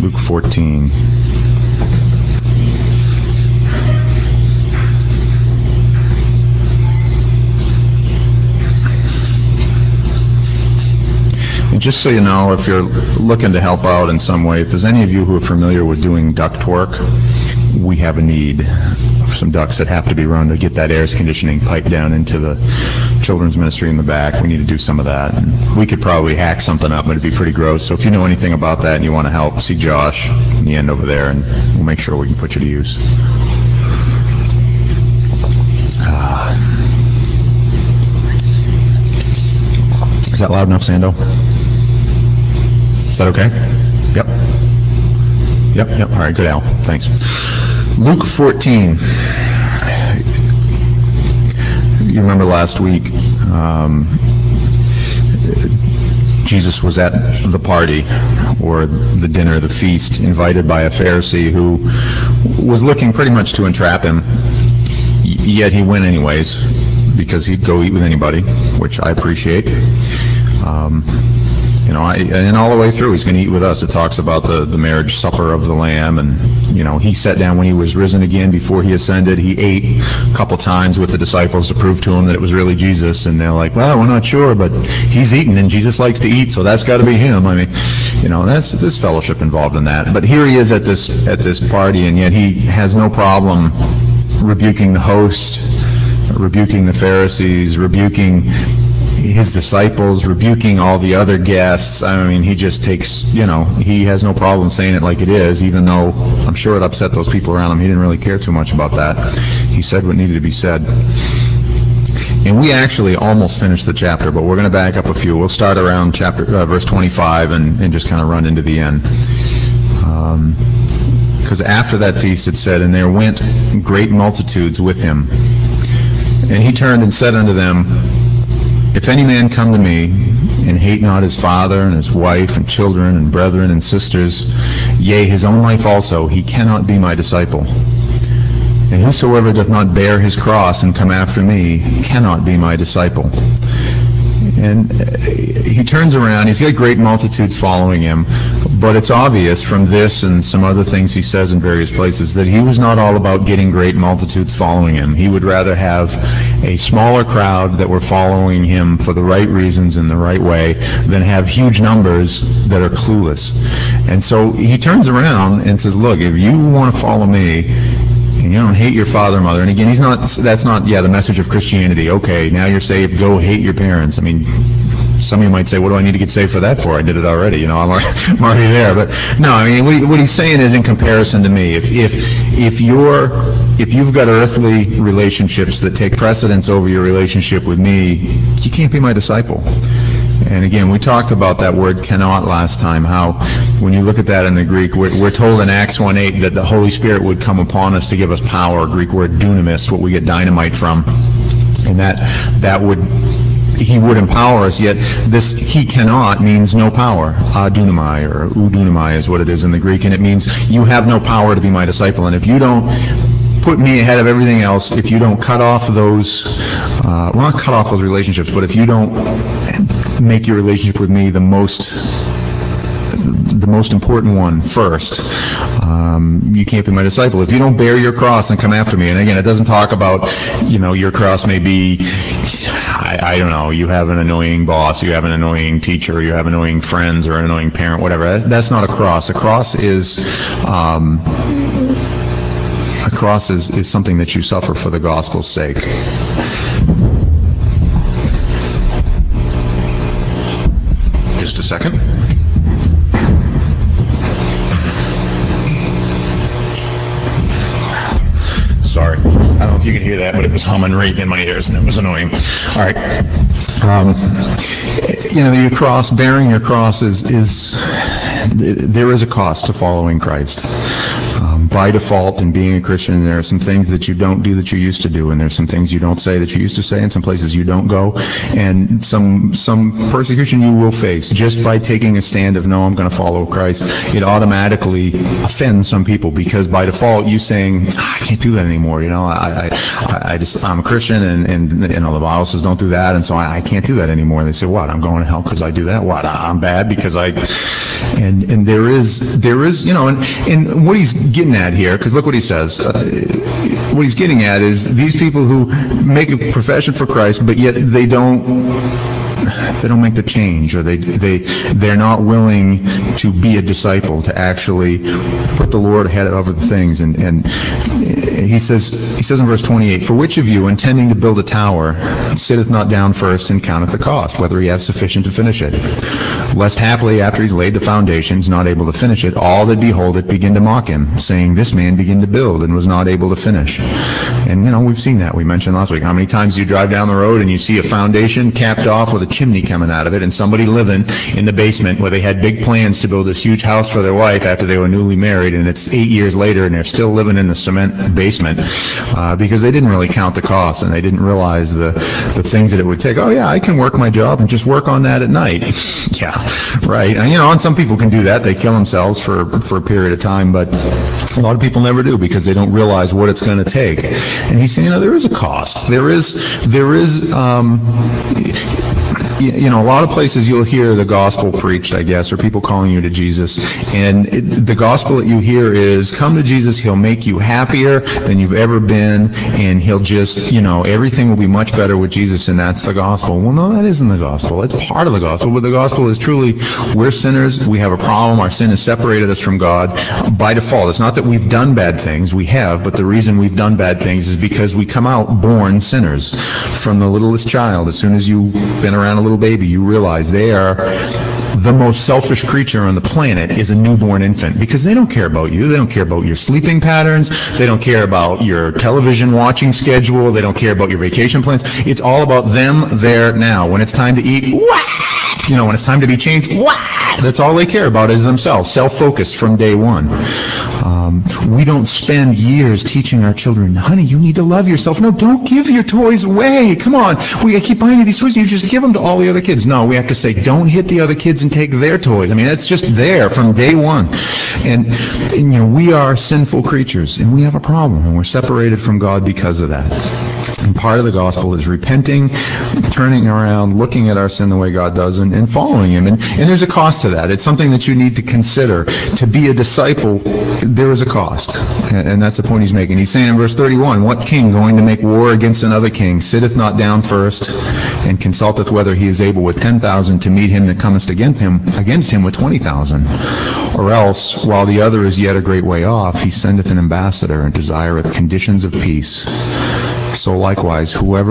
Luke 14. And just so you know, if you're looking to help out in some way, if there's any of you who are familiar with doing duct work, we have a need of some ducts that have to be run to get that air conditioning pipe down into the children's ministry in the back. We need to do some of that. And we could probably hack something up, but it'd be pretty gross. So if you know anything about that and you want to help, see Josh in the end over there, and we'll make sure we can put you to use. Is that loud enough, Sando? Is that okay? Yep. All right, good, Al. Thanks. Luke 14. You remember last week, Jesus was at the party, or the dinner, the feast, invited by a Pharisee who was looking pretty much to entrap him, yet he went anyways, because he'd go eat with anybody, which I appreciate. And all the way through, he's going to eat with us. It talks about the marriage supper of the Lamb, and, he sat down when he was risen again before he ascended. He ate a couple times with the disciples to prove to them that it was really Jesus, and they're like, well, we're not sure, but he's eating, and Jesus likes to eat, so that's got to be him. I mean, there's fellowship involved in that. But here he is at this party, and yet he has no problem rebuking the host, rebuking the Pharisees, rebuking his disciples, rebuking all the other guests. I mean, he just takes, he has no problem saying it like it is, even though I'm sure it upset those people around him. He didn't really care too much about that. He said what needed to be said. And we actually almost finished the chapter, but we're going to back up a few. We'll start around verse 25 and just kind of run into the end. Because after that feast it said, and there went great multitudes with him. And he turned and said unto them, if any man come to me, and hate not his father, and his wife, and children, and brethren, and sisters, yea, his own life also, he cannot be my disciple. And whosoever doth not bear his cross and come after me cannot be my disciple. And he turns around, he's got great multitudes following him, but it's obvious from this and some other things he says in various places that he was not all about getting great multitudes following him. He would rather have a smaller crowd that were following him for the right reasons in the right way than have huge numbers that are clueless. And so he turns around and says, look, if you want to follow me, and you don't hate your father and mother. And again, that's not the message of Christianity. Okay, now you're saved, go hate your parents. I mean, some of you might say, what do I need to get saved for that for? I did it already, I'm already there. But no, I mean, what he's saying is in comparison to me. If you've got earthly relationships that take precedence over your relationship with me, you can't be my disciple. And again, we talked about that word cannot last time, how when you look at that in the Greek, we're told in Acts 1:8 that the Holy Spirit would come upon us to give us power, Greek word dunamis, what we get dynamite from. And he would empower us, yet this he cannot means no power. Adunamai, or udunamai is what it is in the Greek, and it means you have no power to be my disciple. And if you don't put me ahead of everything else, if you don't cut off those, not cut off those relationships, but if you don't make your relationship with me the most important one first, you can't be my disciple. If you don't bear your cross and come after me, and again, it doesn't talk about, your cross may be, I don't know, you have an annoying boss, you have an annoying teacher, you have annoying friends or an annoying parent, whatever. That's not a cross. A cross is something that you suffer for the gospel's sake. Just a second. Sorry. I don't know if you can hear that, but it was humming right in my ears, and it was annoying. All right. Your cross, bearing your cross is there is a cost to following Christ. by default in being a Christian, there are some things that you don't do that you used to do, and there's some things you don't say that you used to say, and some places you don't go, and some persecution you will face just by taking a stand of, no, I'm going to follow Christ. It automatically offends some people, because by default you saying, I can't do that anymore, I'm a Christian, and the Bible says don't do that, and so I can't do that anymore. And they say, what, I'm going to hell because I do that? What, I'm bad because and there is, and what he's getting at here, because look what he says. What he's getting at is these people who make a profession for Christ, but yet they don't make the change, or they're not willing to be a disciple, to actually put the Lord ahead of other things. And he says in verse 28, for which of you, intending to build a tower, sitteth not down first and counteth the cost, whether he have sufficient to finish it? Lest haply after he's laid the foundations, not able to finish it, all that behold it begin to mock him, saying, this man began to build and was not able to finish. And we've seen that. We mentioned last week how many times you drive down the road and you see a foundation capped off with a chimney coming out of it, and somebody living in the basement where they had big plans to build this huge house for their wife after they were newly married, and it's 8 years later and they're still living in the cement basement because they didn't really count the cost, and they didn't realize the things that it would take. Oh yeah, I can work my job and just work on that at night. Yeah, right. And some people can do that. They kill themselves for a period of time, but a lot of people never do, because they don't realize what it's going to take. And he's saying, there is a cost. There is a lot of places you'll hear the gospel preached, I guess, or people calling you to Jesus. And the gospel that you hear is, come to Jesus, he'll make you happier than you've ever been, and he'll just, everything will be much better with Jesus, and that's the gospel. Well, no, that isn't the gospel. It's part of the gospel, but the gospel is truly, we're sinners, we have a problem, our sin has separated us from God by default. It's not that we've done bad things, we have, but the reason we've done bad things is because we come out born sinners. From the littlest child, as soon as you've been around a little baby, you realize they are the most selfish creature on the planet is a newborn infant, because they don't care about you. They don't care about your sleeping patterns. They don't care about your television watching schedule. They don't care about your vacation plans. It's all about them there now. When it's time to eat, when it's time to be changed, that's all they care about is themselves, self-focused from day one. We don't spend years teaching our children, honey, you need to love yourself. No, don't give your toys away. Come on. We keep buying you these toys and you just give them to all the other kids. No, we have to say, don't hit the other kids and take their toys. That's just there from day one. And we are sinful creatures, and we have a problem, and we're separated from God because of that. And part of the gospel is repenting, turning around, looking at our sin the way God does, and following him. And there's a cost to that. It's something that you need to consider. To be a disciple, there is a cost. And that's the point he's making. He's saying in verse 31, what king going to make war against another king sitteth not down first and consulteth whether he is able with 10,000 to meet him that cometh against him with 20,000? Or else, while the other is yet a great way off, he sendeth an ambassador and desireth conditions of peace. So likewise,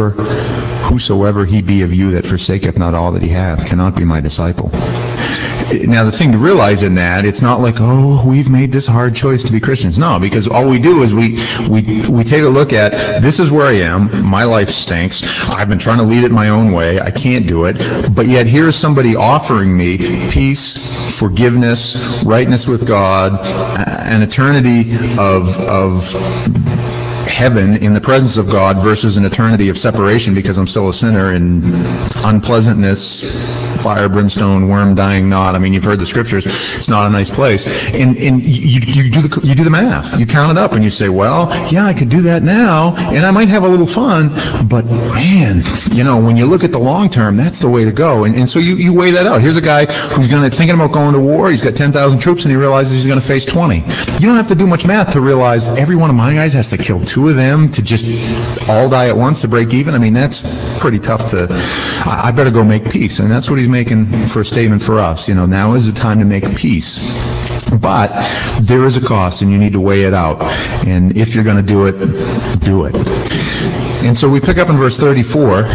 whosoever he be of you that forsaketh not all that he hath cannot be my disciple. Now, the thing to realize in that, it's not like, we've made this hard choice to be Christians. No, because all we do is we take a look at, this is where I am, my life stinks, I've been trying to lead it my own way, I can't do it, but yet here's somebody offering me peace, forgiveness, rightness with God, an eternity of heaven in the presence of God versus an eternity of separation because I'm still a sinner in unpleasantness, fire, brimstone, worm, dying not. You've heard the scriptures. It's not a nice place. And you do the math. You count it up and you say, well, yeah, I could do that now and I might have a little fun, but man, when you look at the long term, that's the way to go. And so you weigh that out. Here's a guy who's thinking about going to war. He's got 10,000 troops and he realizes he's going to face 20. You don't have to do much math to realize every one of my guys has to kill 2 of them to just all die at once to break even. That's pretty tough to, I better go make peace. And that's what he's making for a statement for us. Now is the time to make peace. But there is a cost and you need to weigh it out. And if you're going to do it, do it. And so we pick up in verse 34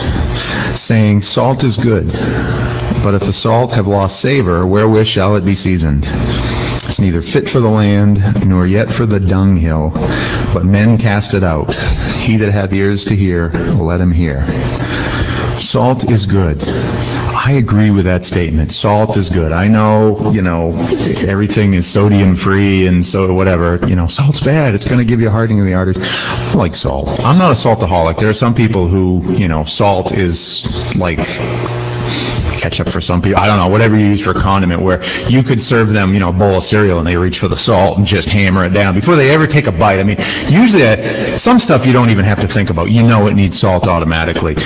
saying, salt is good, but if the salt have lost savor, wherewith shall it be seasoned? It's neither fit for the land, nor yet for the dunghill, but men cast it out. He that hath ears to hear, let him hear. Salt is good. I agree with that statement. Salt is good. I know, everything is sodium free and so whatever. Salt's bad. It's going to give you a hardening of the arteries. I like salt. I'm not a saltaholic. There are some people who, salt is like ketchup for some people. I don't know, whatever you use for a condiment, where you could serve them, a bowl of cereal and they reach for the salt and just hammer it down before they ever take a bite. I mean, usually some stuff you don't even have to think about. It needs salt automatically.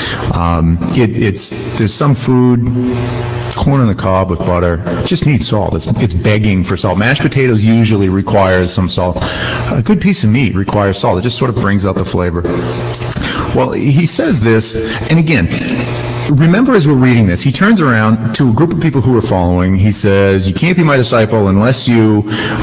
There's some food, corn on the cob with butter, just needs salt. It's begging for salt. Mashed potatoes usually requires some salt. A good piece of meat requires salt. It just sort of brings out the flavor. Well, he says this, and again, remember as we're reading this, he turns around to a group of people who are following. He says, you can't be my disciple unless you,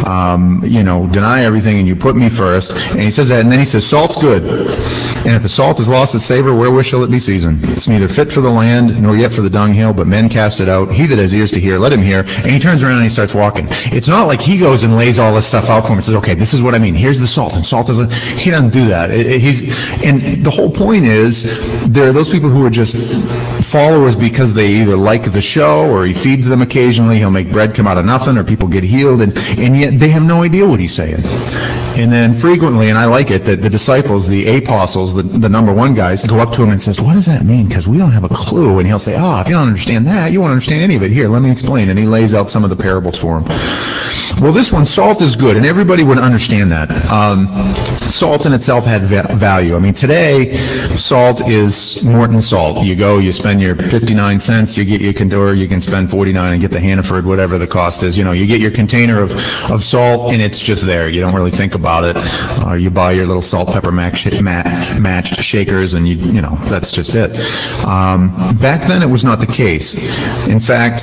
deny everything and you put me first. And he says that, and then he says, salt's good. And if the salt has lost its savor, wherewith shall it be seasoned? It's neither fit for the land, nor yet for the dunghill, but men cast it out. He that has ears to hear, let him hear. And he turns around and he starts walking. It's not like he goes and lays all this stuff out for him and says, okay, this is what I mean. Here's the salt, and salt doesn't. He doesn't do that. And the whole point is, there are those people who are just followers because they either like the show, or he feeds them occasionally. He'll make bread come out of nothing, or people get healed, and yet they have no idea what he's saying. And then frequently, and I like it, that the disciples, the apostles, the number one guys, go up to him and says, what does that mean? Because we don't have a clue. And he'll say, if you don't understand that, you won't understand any of it. Here, let me explain. And he lays out some of the parables for him. Well, this one, salt is good, and everybody would understand that. Salt in itself had value. I mean, today, salt is Morton salt. You go, you spend your 59 cents, you get your contour, you can spend 49 and get the Hannaford, whatever the cost is. You get your container of salt, and it's just there. You don't really think about it. You buy your little salt pepper matched shakers, and that's just it. Back then, it was not the case. In fact,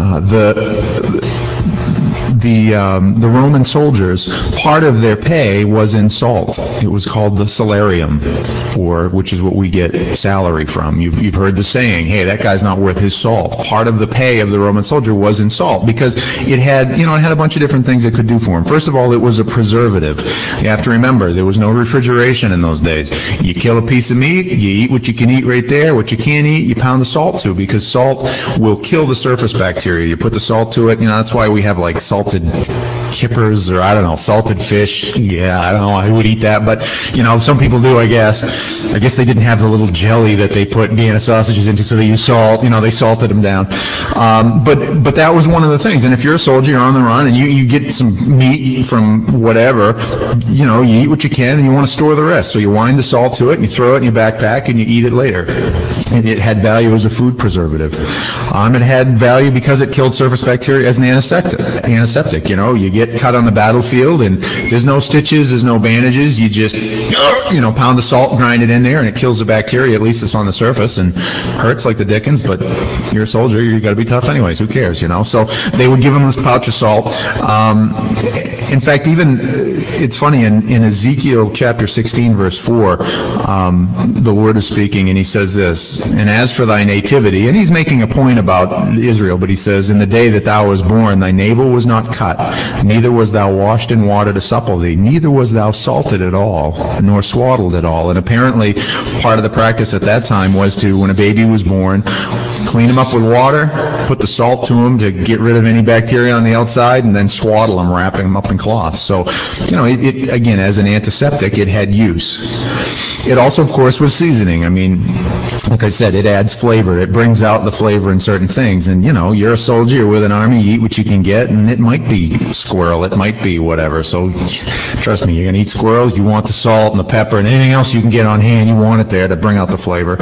the Roman soldiers, part of their pay was in salt. It was called the salarium, which is what we get salary from. You've heard the saying, hey, that guy's not worth his salt. Part of the pay of the Roman soldier was in salt, because it had a bunch of different things it could do for him. First of all, it was a preservative. You have to remember, there was no refrigeration in those days. You kill a piece of meat, you eat what you can eat right there. What you can't eat, you pound the salt to, because salt will kill the surface bacteria. You put the salt to it, that's why we have like salted kippers, or I don't know, salted fish. Yeah, I don't know, I would eat that, but some people do, I guess. I guess they didn't have the little jelly that they put Vienna sausages into, so they use salt. They salted them down. But that was one of the things. And if you're a soldier, you're on the run, and you get some meat from whatever, you eat what you can, and you want to store the rest. So you wind the salt to it, and you throw it in your backpack, and you eat it later. And it had value as a food preservative. It had value because it killed surface bacteria as an antiseptic. You get cut on the battlefield, and there's no stitches, there's no bandages. You just, pound the salt, grind it in there, and it kills the bacteria. At least it's on the surface, and hurts like the dickens, but you're a soldier, you got to be tough anyways. Who cares, So they would give him this pouch of salt. In fact, even it's funny, in Ezekiel chapter 16, verse 4, the Lord is speaking, and he says this, and as for thy nativity, and he's making a point about Israel, but he says, in the day that thou was born, thy navel was not cut, neither was thou washed in water to supple thee, neither was thou salted at all, nor swaddled at all. And apparently, part of the practice at that time was to, when a baby was born, clean him up with water, put the salt to him to get rid of any bacteria on the outside, and then swaddle him, wrapping him up in cloth. So, it again, as an antiseptic, it had use. It also, of course, was seasoning. I mean, like I said, it adds flavor. It brings out the flavor in certain things. And, you're a soldier, you're with an army, you eat what you can get, and it might be squirrel, it might be whatever. So, trust me, you're going to eat squirrel, you want the salt and the pepper and anything else you can get on hand, you want it there to bring out the flavor.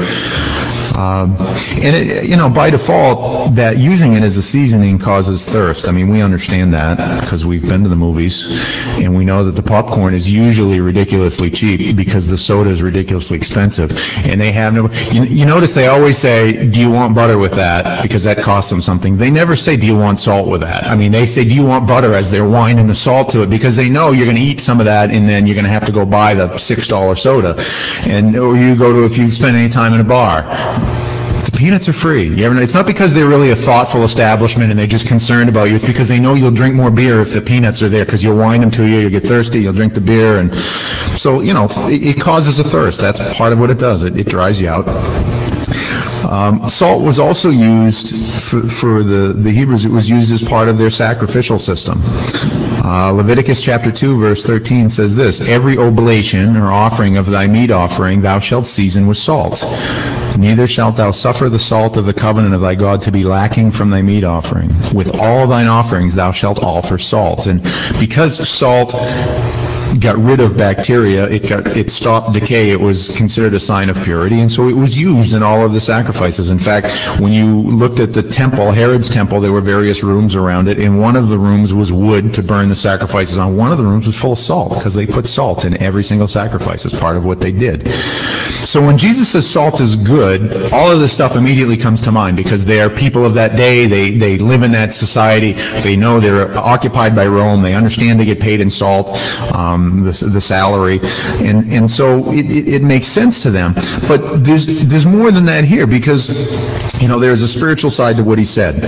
And it, by default, that using it as a seasoning causes thirst. I mean, we understand that because we've been to the movies, and we know that the popcorn is usually ridiculously cheap because the soda is ridiculously expensive. And they have no. You notice they always say, "Do you want butter with that?" Because that costs them something. They never say, "Do you want salt with that?" I mean, they say, "Do you want butter?" as they're winding the salt to it, because they know you're going to eat some of that, and then you're going to have to go buy the $6 soda, or you go to, if you spend any time in a bar. The peanuts are free. It's not because they're really a thoughtful establishment and they're just concerned about you. It's because they know you'll drink more beer if the peanuts are there, because you'll wind them to you, you'll get thirsty, you'll drink the beer, and so, it causes a thirst. That's part of what it does. It dries you out. Salt was also used for the Hebrews. It was used as part of their sacrificial system. Leviticus chapter 2 verse 13 says this, "Every oblation or offering of thy meat offering thou shalt season with salt. Neither shalt thou suffer the salt of the covenant of thy God to be lacking from thy meat offering. With all thine offerings thou shalt offer salt." And because salt got rid of bacteria, it stopped decay, it was considered a sign of purity, and so it was used in all of the sacrifices. In fact, when you looked at the temple, Herod's temple, there were various rooms around it, and one of the rooms was wood to burn the sacrifices on. One of the rooms was full of salt, because they put salt in every single sacrifice as part of what they did. So when Jesus says salt is good, all of this stuff immediately comes to mind, because they are people of that day, they live in that society, they know they're occupied by Rome, they understand they get paid in salt, the salary, and so it makes sense to them. But there's more than that here, because there's a spiritual side to what he said.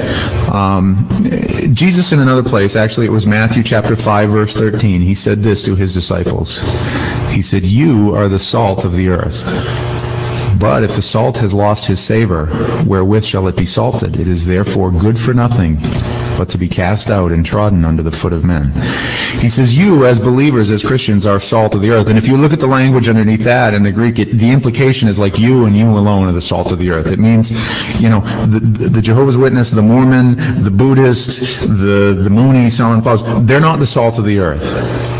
Jesus in another place, actually it was Matthew chapter 5 verse 13, he said this to his disciples. He said, "You are the salt of the earth. But if the salt has lost his savor, wherewith shall it be salted? It is therefore good for nothing, but to be cast out and trodden under the foot of men." He says, you as believers, as Christians, are salt of the earth. And if you look at the language underneath that in the Greek, the implication is like you and you alone are the salt of the earth. It means, the Jehovah's Witness, the Mormon, the Buddhist, the Mooney selling clothes, they're not the salt of the earth.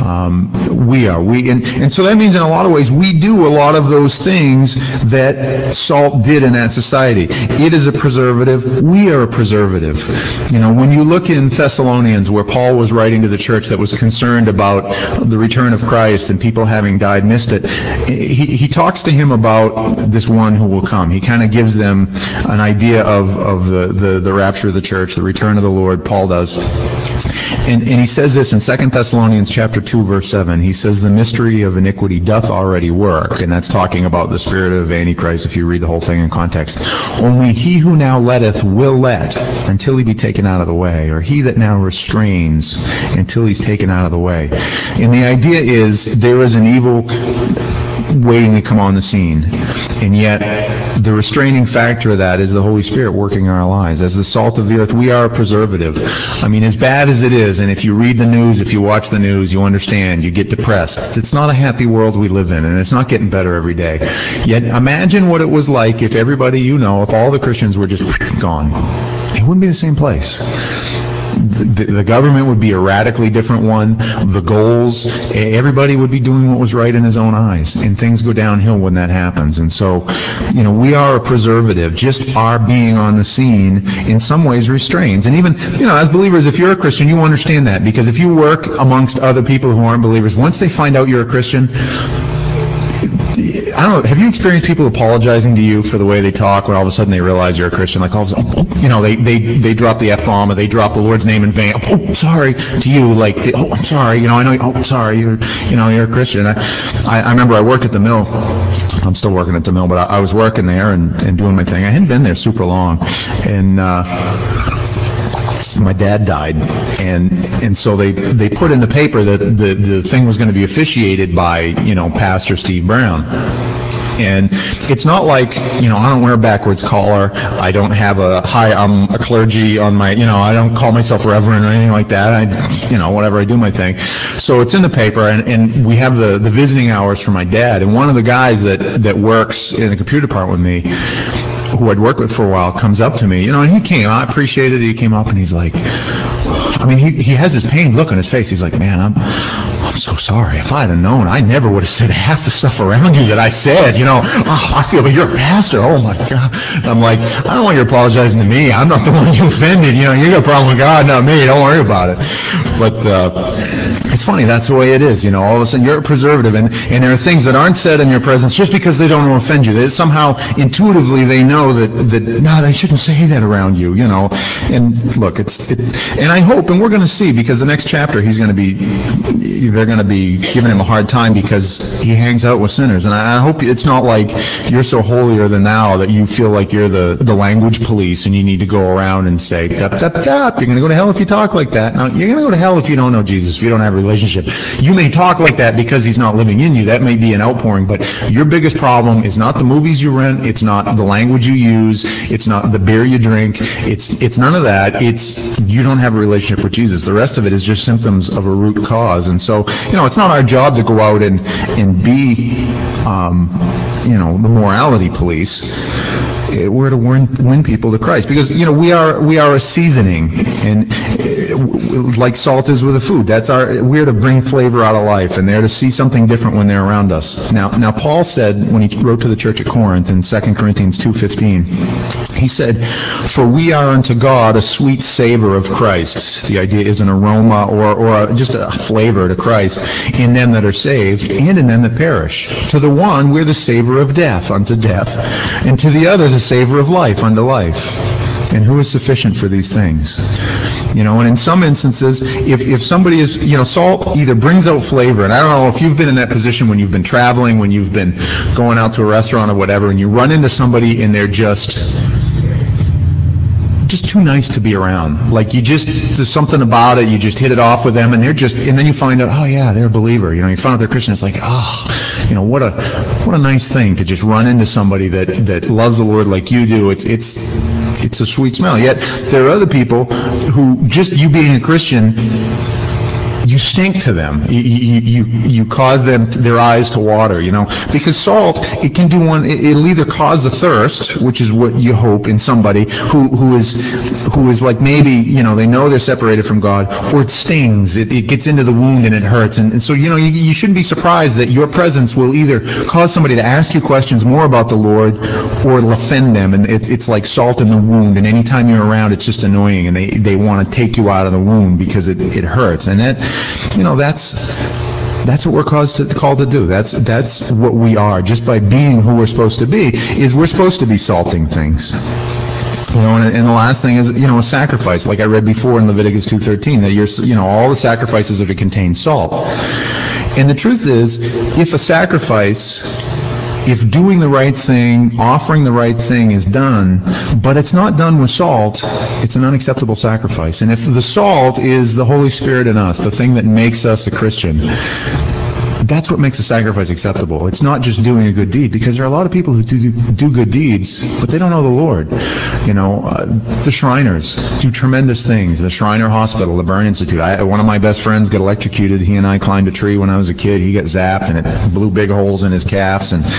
We are. And so that means in a lot of ways we do a lot of those things that salt did in that society. It is a preservative. We are a preservative. When you look in Thessalonians, where Paul was writing to the church that was concerned about the return of Christ and people having died, missed it, he talks to him about this one who will come. He kind of gives them an idea of the rapture of the church, the return of the Lord. Paul does. And he says this in 2 Thessalonians chapter 2 verse 7. He says, "The mystery of iniquity doth already work." And that's talking about the spirit of Antichrist if you read the whole thing in context. "Only he who now letteth will let until he be taken out of the way, or he that now restrains until he's taken out of the way." And the idea is there is an evil waiting to come on the scene. And yet, the restraining factor of that is the Holy Spirit working in our lives. As the salt of the earth, we are a preservative. I mean, as bad as it is, and if you read the news, if you watch the news, you understand, you get depressed. It's not a happy world we live in, and it's not getting better every day. Yet, imagine what it was like if everybody if all the Christians were just gone. It wouldn't be the same place. The government would be a radically different one. The goals, everybody would be doing what was right in his own eyes. And things go downhill when that happens. And so, we are a preservative. Just our being on the scene in some ways restrains. And even, as believers, if you're a Christian, you understand that. Because if you work amongst other people who aren't believers, once they find out you're a Christian, I don't know, have you experienced people apologizing to you for the way they talk when all of a sudden they realize you're a Christian? Like all of a sudden, they drop the F-bomb or they drop the Lord's name in vain. Oh, sorry to you. Like, I'm sorry. I know. Oh, sorry. You're a Christian. I remember I worked at the mill. I'm still working at the mill, but I was working there and doing my thing. I hadn't been there super long, and my dad died, and so they put in the paper that the thing was going to be officiated by Pastor Steve Brown. And it's not like, I don't wear a backwards collar. I don't have I'm a clergy on my, I don't call myself reverend or anything like that. Whatever, I do my thing. So it's in the paper, and we have the visiting hours for my dad. And one of the guys that works in the computer department with me, who I'd worked with for a while, comes up to me, and he came. I appreciated it. He came up and he's like, he has this pained look on his face. He's like, "Man, I'm so sorry. If I'd have known, I never would have said half the stuff around you that I said. I feel like you're a pastor. Oh my God." I'm like, "I don't want you apologizing to me. I'm not the one you offended. You got a problem with God, not me. Don't worry about it." But it's funny. That's the way it is. All of a sudden you're a preservative, and there are things that aren't said in your presence just because they don't want to offend you. They somehow intuitively they know that no, they shouldn't say that around you. And look, and I hope, and we're going to see, because the next chapter they're going going to be giving him a hard time because he hangs out with sinners. And I hope it's not like you're so holier than thou that you feel like you're the language police and you need to go around and say, "Dup, dup, dup, you're going to go to hell if you talk like that." No, you're going to go to hell if you don't know Jesus, if you don't have a relationship. You may talk like that because he's not living in you. That may be an outpouring, but your biggest problem is not the movies you rent, it's not the language you use, it's not the beer you drink, it's none of that. It's you don't have a relationship with Jesus. The rest of it is just symptoms of a root cause. And so, it's not our job to go out and be, the morality police. We're to win people to Christ because we are a seasoning, and like salt is with the food. We're to bring flavor out of life, and they're to see something different when they're around us. Now Paul said when he wrote to the church at Corinth in 2 Corinthians 2:15, he said, "For we are unto God a sweet savor of Christ." The idea is an aroma or just a flavor to Christ in them that are saved and in them that perish. To the one we're the savor of death unto death, and to the other the savor of life unto life. And who is sufficient for these things? And in some instances, if somebody is, salt either brings out flavor, and I don't know if you've been in that position when you've been traveling, when you've been going out to a restaurant or whatever, and you run into somebody and they're just too nice to be around. Like there's something about it, you just hit it off with them, and and then you find out, oh yeah, they're a believer. You find out they're Christian. It's like, what a nice thing to just run into somebody that loves the Lord like you do. It's a sweet smell. Yet there are other people who, just you being a Christian, you stink to them. You cause their eyes to water, because salt, it can do it'll either cause a thirst, which is what you hope in somebody who is like maybe, they know they're separated from God, or it stings, it gets into the wound and it hurts. And so, you shouldn't be surprised that your presence will either cause somebody to ask you questions more about the Lord, or it'll offend them. And it's like salt in the wound, and anytime you're around, it's just annoying, and they want to take you out of the wound because it hurts. And that's what we're called to do. That's what we are. Just by being who we're supposed to be, is we're supposed to be salting things. And the last thing is, a sacrifice, like I read before in Leviticus 2:13, that all the sacrifices are to contain salt. And the truth is, if doing the right thing, offering the right thing is done, but it's not done with salt, it's an unacceptable sacrifice. And if the salt is the Holy Spirit in us, the thing that makes us a Christian, that's what makes a sacrifice acceptable. It's not just doing a good deed, because there are a lot of people who do good deeds, but they don't know the Lord. The Shriners do tremendous things. The Shriner Hospital, the Burn Institute. One of my best friends got electrocuted. He and I climbed a tree when I was a kid. He got zapped, and it blew big holes in his calves. And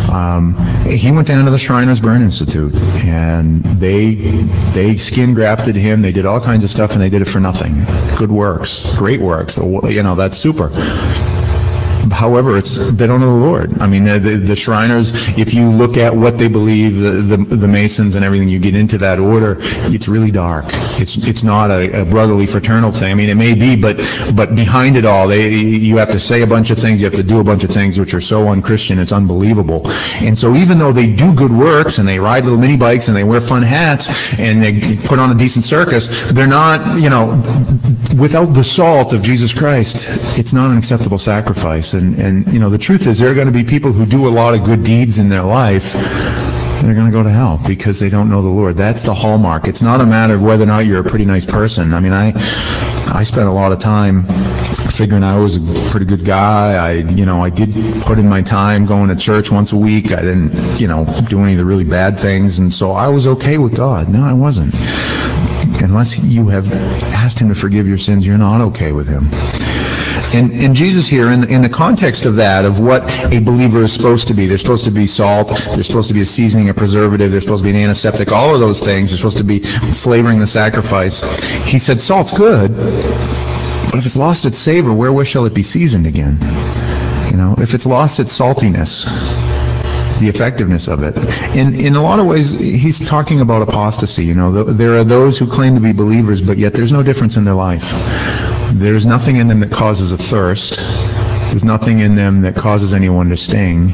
he went down to the Shriners Burn Institute, and they skin grafted him. They did all kinds of stuff, and they did it for nothing. Good works, great works. That's super. However, they don't know the Lord. I mean, the Shriners, if you look at what they believe, the Masons and everything, you get into that order, it's really dark. It's not a brotherly, fraternal thing. I mean, it may be, but behind it all, you have to say a bunch of things, you have to do a bunch of things which are so unchristian, it's unbelievable. And so even though they do good works, and they ride little mini bikes, and they wear fun hats, and they put on a decent circus, they're not, without the salt of Jesus Christ, it's not an acceptable sacrifice. And the truth is, there are going to be people who do a lot of good deeds in their life, they're going to go to hell because they don't know the Lord. That's the hallmark. It's not a matter of whether or not you're a pretty nice person. I mean, I spent a lot of time figuring I was a pretty good guy. I did put in my time going to church once a week. I didn't, do any of the really bad things, and so I was okay with God. No, I wasn't. Unless you have asked Him to forgive your sins, you're not okay with Him. And Jesus here, in the context of that, of what a believer is supposed to be, they're supposed to be salt, they're supposed to be a seasoning, a preservative, they're supposed to be an antiseptic, all of those things, they're supposed to be flavoring the sacrifice. He said salt's good, but if it's lost its savor, wherewith shall it be seasoned again? If it's lost its saltiness, the effectiveness of it. In a lot of ways, he's talking about apostasy. There are those who claim to be believers, but yet there's no difference in their life. There's nothing in them that causes a thirst. There's nothing in them that causes anyone to sting.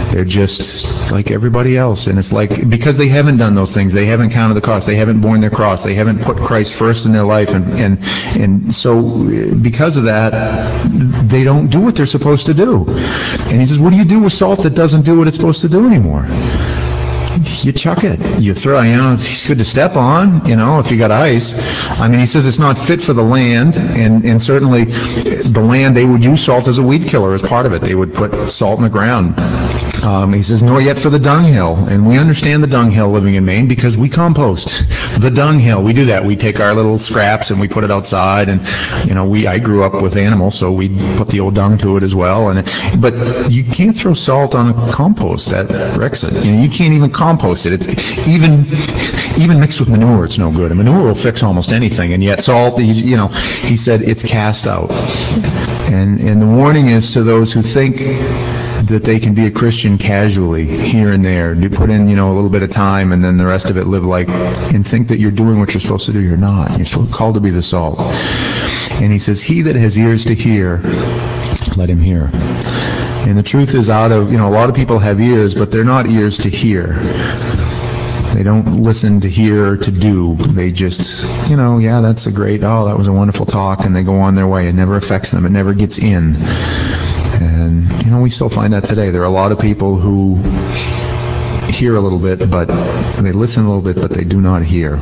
They're just like everybody else. And it's like, because they haven't done those things, they haven't counted the cost, they haven't borne their cross, they haven't put Christ first in their life, and so because of that, they don't do what they're supposed to do. And he says, what do you do with salt that doesn't do what it's supposed to do anymore? You chuck it. You throw, it's good to step on, if you got ice. I mean, he says it's not fit for the land, and certainly the land, they would use salt as a weed killer as part of it. They would put salt in the ground. He says, nor yet for the dunghill. And we understand the dunghill living in Maine because we compost the dunghill. We do that. We take our little scraps and we put it outside, and, I grew up with animals, so we put the old dung to it as well. But you can't throw salt on a compost. That wrecks it. You can't even compost it. It's even mixed with manure, it's no good. And manure will fix almost anything, and yet salt, he said it's cast out. And the warning is to those who think that they can be a Christian casually here and there, put in a little bit of time, and then the rest of it live like, and think that you're doing what you're supposed to do. You're not. You're still called to be the salt. And he says, he that has ears to hear, let him hear. And the truth is, a lot of people have ears, but they're not ears to hear. They don't listen to hear or to do. They just, that's that was a wonderful talk, and they go on their way. It never affects them. It never gets in. And, we still find that today. There are a lot of people who hear a little bit, but they listen a little bit, but they do not hear.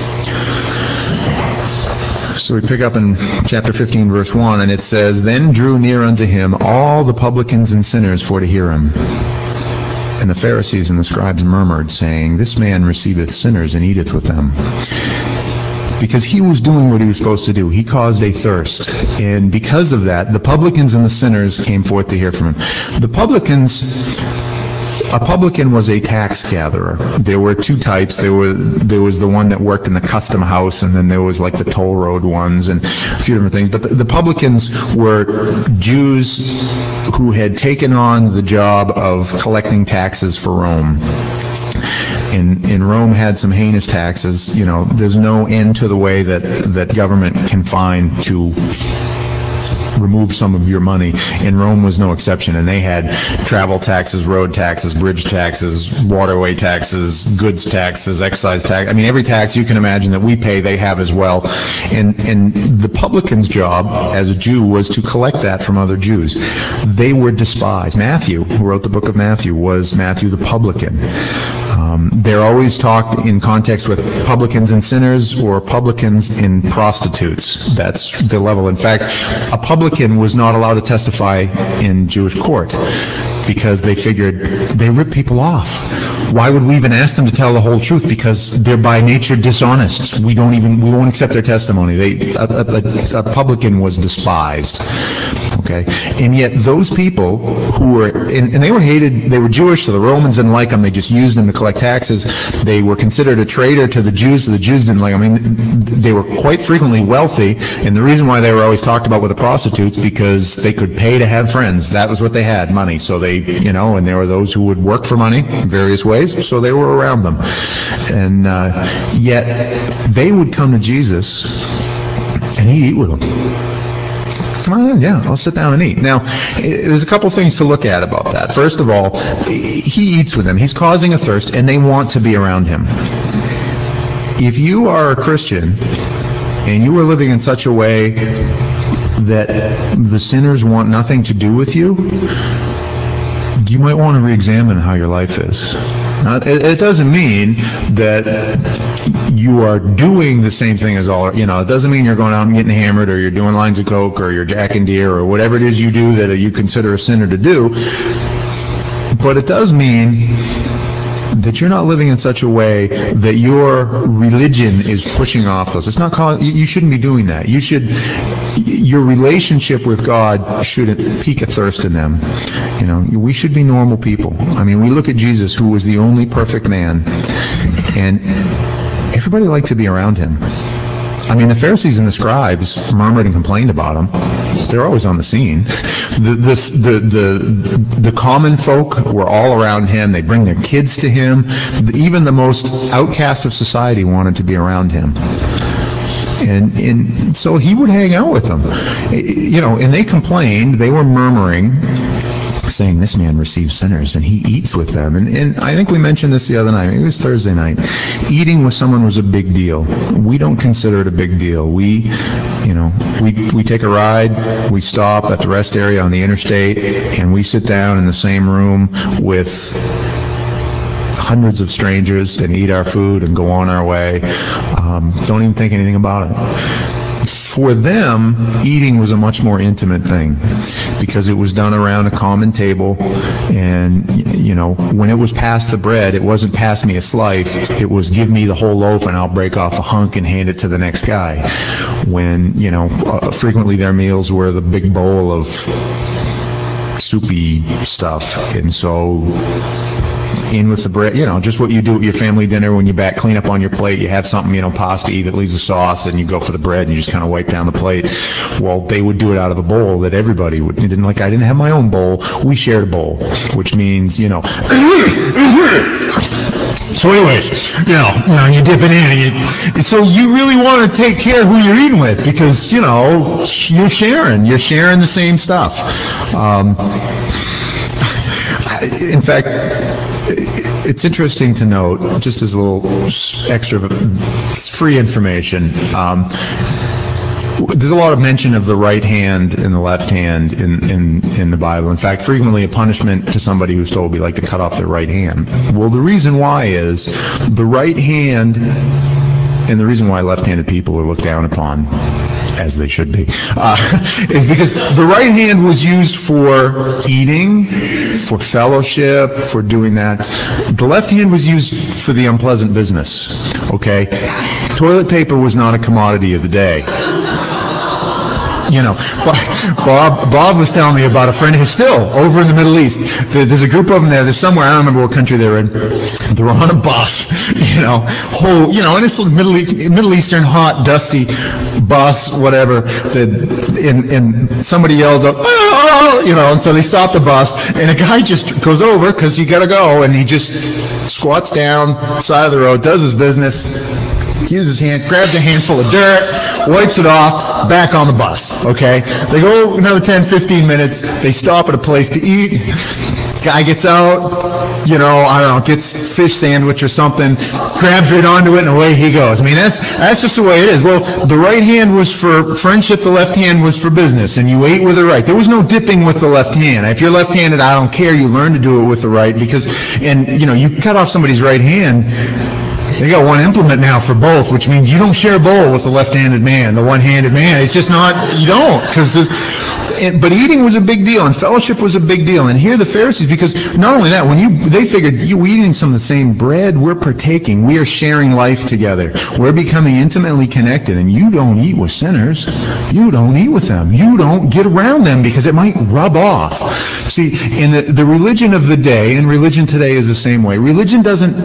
So we pick up in chapter 15, verse 1, and it says, Then drew near unto him all the publicans and sinners for to hear him. And the Pharisees and the scribes murmured, saying, This man receiveth sinners and eateth with them. Because he was doing what he was supposed to do. He caused a thirst. And because of that, the publicans and the sinners came forth to hear from him. A publican was a tax gatherer. There were two types. There was the one that worked in the custom house, and then there was like the toll road ones and a few different things. But the publicans were Jews who had taken on the job of collecting taxes for Rome. And Rome had some heinous taxes. There's no end to the way that government can find to remove some of your money, and Rome was no exception. And they had travel taxes, road taxes, bridge taxes, waterway taxes, goods taxes, excise tax. I mean, every tax you can imagine that we pay, they have as well. And the publican's job as a Jew was to collect that from other Jews. They were despised. Matthew, who wrote the book of Matthew, was Matthew the publican. They're always talked in context with publicans and sinners, or publicans and prostitutes. That's the level. In fact, a publican was not allowed to testify in Jewish court because they figured they rip people off. Why would we even ask them to tell the whole truth? Because they're by nature dishonest. We won't accept their testimony. A publican was despised. Okay? And yet those people who were, and they were hated, they were Jewish, so the Romans didn't like them. They just used them to collect taxes. They were considered a traitor to the Jews, so the Jews didn't like them. I mean, they were quite frequently wealthy, and the reason why they were always talked about with the prostitutes, because they could pay to have friends. That was what they had, money. So they, and there were those who would work for money in various ways, so they were around them. And yet they would come to Jesus, and he'd eat with them. Come on in, yeah, I'll sit down and eat. Now, there's a couple things to look at about that. First of all, he eats with them. He's causing a thirst, and they want to be around him. If you are a Christian, and you are living in such a way that the sinners want nothing to do with you, you might want to re-examine how your life is. Now, it doesn't mean that you are doing the same thing as all, it doesn't mean you're going out and getting hammered, or you're doing lines of coke, or you're jacking deer, or whatever it is you do that you consider a sinner to do. But it does mean that you're not living in such a way that your religion is pushing off those. It's not you shouldn't be doing that. Your relationship with God should pique a thirst in them. We should be normal people. I mean, we look at Jesus, who was the only perfect man, and everybody liked to be around him. I mean, the Pharisees and the scribes murmured and complained about him. They're always on the scene. The common folk were all around him. They bring their kids to him. Even the most outcast of society wanted to be around him. And so he would hang out with them. And they complained. They were murmuring, saying, this man receives sinners and he eats with them. And I think we mentioned this the other night. Maybe it was Thursday night. Eating with someone was a big deal. We don't consider it a big deal. We take a ride, we stop at the rest area on the interstate, and we sit down in the same room with hundreds of strangers and eat our food and go on our way. Don't even think anything about it. For them, eating was a much more intimate thing because it was done around a common table, and when it was past the bread, it wasn't pass me a slice, it was give me the whole loaf and I'll break off a hunk and hand it to the next guy. When frequently their meals were the big bowl of soupy stuff, and so in with the bread, just what you do at your family dinner when you clean up on your plate, you have something, pasta that leaves a sauce, and you go for the bread and you just kind of wipe down the plate. Well, they would do it out of a bowl that everybody would. I didn't have my own bowl. We shared a bowl, which means, So anyways, you dip it in, so you really want to take care of who you're eating with because, you're sharing the same stuff. In fact, it's interesting to note, just as a little extra free information, there's a lot of mention of the right hand and the left hand in the Bible. In fact, frequently a punishment to somebody who's told would be like to cut off their right hand. Well, the reason why is the right hand, and the reason why left-handed people are looked down upon, as they should be, is because the right hand was used for eating, for fellowship, for doing that. The left hand was used for the unpleasant business, okay? Toilet paper was not a commodity of the day. Bob was telling me about a friend who's still over in the Middle East. There's a group of them there. There's somewhere, I don't remember what country they're in. They're on a bus, and it's a Middle Eastern, hot, dusty bus, whatever. And somebody yells out, and so they stop the bus, and a guy just goes over because you gotta go, and he just squats down, side of the road, does his business, uses his hand, grabs a handful of dirt, wipes it off, back on the bus, okay? They go another 10, 15 minutes, they stop at a place to eat, guy gets out, gets fish sandwich or something, grabs right onto it, and away he goes. That's just the way it is. Well, the right hand was for friendship, the left hand was for business, and you ate with the right. There was no dipping with the left hand. If you're left-handed, I don't care, you learn to do it with the right, because, you cut off somebody's right hand, they got one implement now for both, which means you don't share a bowl with the left-handed man, the one-handed man. It's just not, you don't. But eating was a big deal, and fellowship was a big deal. And here the Pharisees, because not only that, they figured, you eating some of the same bread, we're partaking, we are sharing life together. We're becoming intimately connected, and you don't eat with sinners. You don't eat with them. You don't get around them because it might rub off. See, in the religion of the day, and religion today is the same way, religion doesn't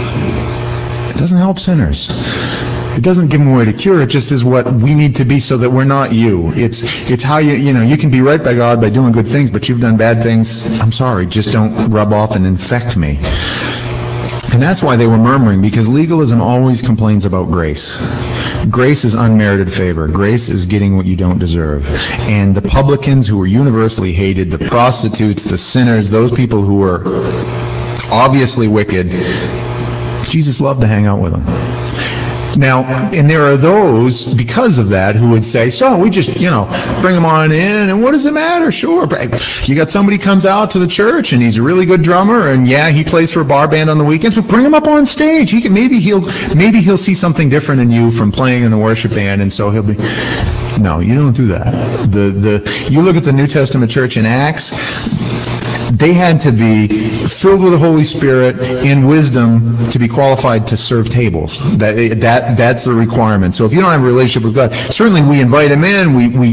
help sinners. It doesn't give them a way to cure. It just is what we need to be so that we're not you. It's how you can be right by God by doing good things, but you've done bad things. I'm sorry, just don't rub off and infect me. And that's why they were murmuring, because legalism always complains about grace. Grace is unmerited favor. Grace is getting what you don't deserve. And the publicans who were universally hated, the prostitutes, the sinners, those people who were obviously wicked, Jesus loved to hang out with them. Now, and there are those, because of that, who would say, so we just, bring them on in, and what does it matter? Sure. You got somebody comes out to the church, and he's a really good drummer, and yeah, he plays for a bar band on the weekends, but bring him up on stage. Maybe he'll see something different in you from playing in the worship band, and so he'll be... No, you don't do that. You look at the New Testament church in Acts, they had to be filled with the Holy Spirit in wisdom to be qualified to serve tables. That's the requirement. So if you don't have a relationship with God, certainly we invite him in.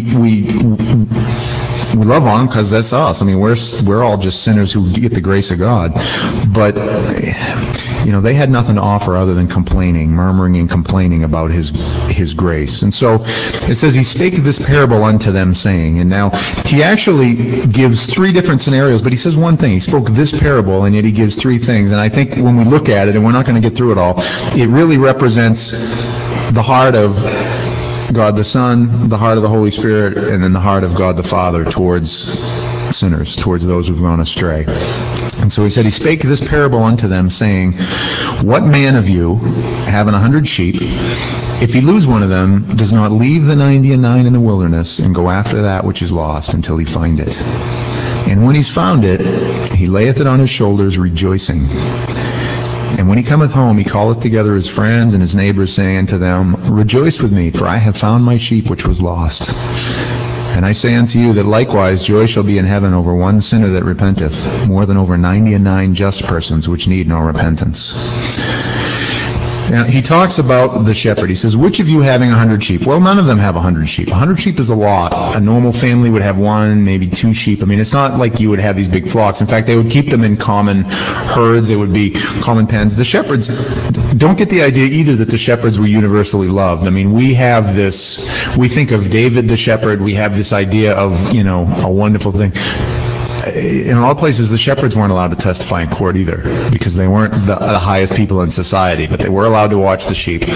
We love on him because that's us. We're all just sinners who get the grace of God. But they had nothing to offer other than complaining, murmuring and complaining about his grace. And so it says he spake this parable unto them, saying, and now he actually gives three different scenarios, but he says one thing. He spoke this parable, and yet he gives three things. And I think when we look at it, and we're not going to get through it all, it really represents the heart of God the Son, the heart of the Holy Spirit, and then the heart of God the Father towards sinners, towards those who've gone astray. And so he said, he spake this parable unto them, saying, what man of you, having 100 sheep, if he lose one of them, does not leave the 99 in the wilderness and go after that which is lost until he find it? And when he's found it, he layeth it on his shoulders, rejoicing. And when he cometh home, he calleth together his friends and his neighbors, saying unto them, rejoice with me, for I have found my sheep which was lost. And I say unto you that likewise joy shall be in heaven over one sinner that repenteth, more than over 99 just persons which need no repentance. Now, he talks about the shepherd. He says, which of you having 100 sheep? Well, none of them have 100 sheep. 100 sheep is a lot. A normal family would have 1, maybe 2 sheep. I mean, it's not like you would have these big flocks. In fact, they would keep them in common herds. They would be common pens. The shepherds, don't get the idea either that the shepherds were universally loved. I mean, we have this, we think of David the shepherd. We have this idea of, a wonderful thing. In a lot of places, the shepherds weren't allowed to testify in court either, because they weren't the highest people in society, but they were allowed to watch the sheep.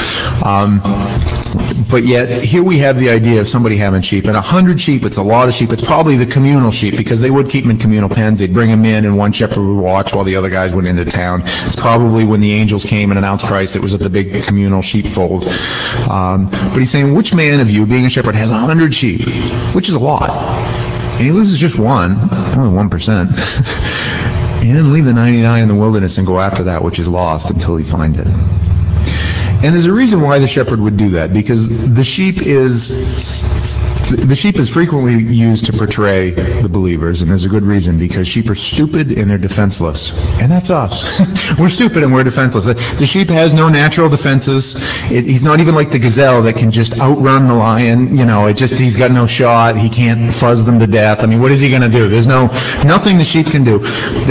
But yet, here we have the idea of somebody having sheep. And 100 sheep, it's a lot of sheep. It's probably the communal sheep, because they would keep them in communal pens. They'd bring them in, and one shepherd would watch while the other guys went into town. It's probably when the angels came and announced Christ, it was at the big communal sheepfold. But he's saying, which man of you, being a shepherd, has 100 sheep, which is a lot, and he loses just one, only 1%. He didn't leave the 99 in the wilderness and go after that which is lost until he finds it. And there's a reason why the shepherd would do that, because the sheep is frequently used to portray the believers, and there's a good reason, because sheep are stupid and they're defenseless. And that's us. We're stupid and we're defenseless. The sheep has no natural defenses. He's not even like the gazelle that can just outrun the lion. He's got no shot. He can't fuzz them to death. I mean, what is he going to do? There's nothing the sheep can do.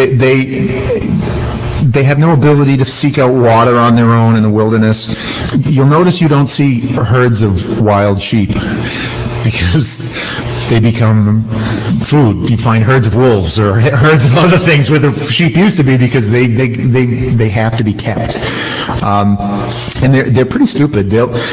They have no ability to seek out water on their own in the wilderness. You'll notice you don't see herds of wild sheep, because they become food. You find herds of wolves or herds of other things where the sheep used to be, because they have to be kept. And they're pretty stupid.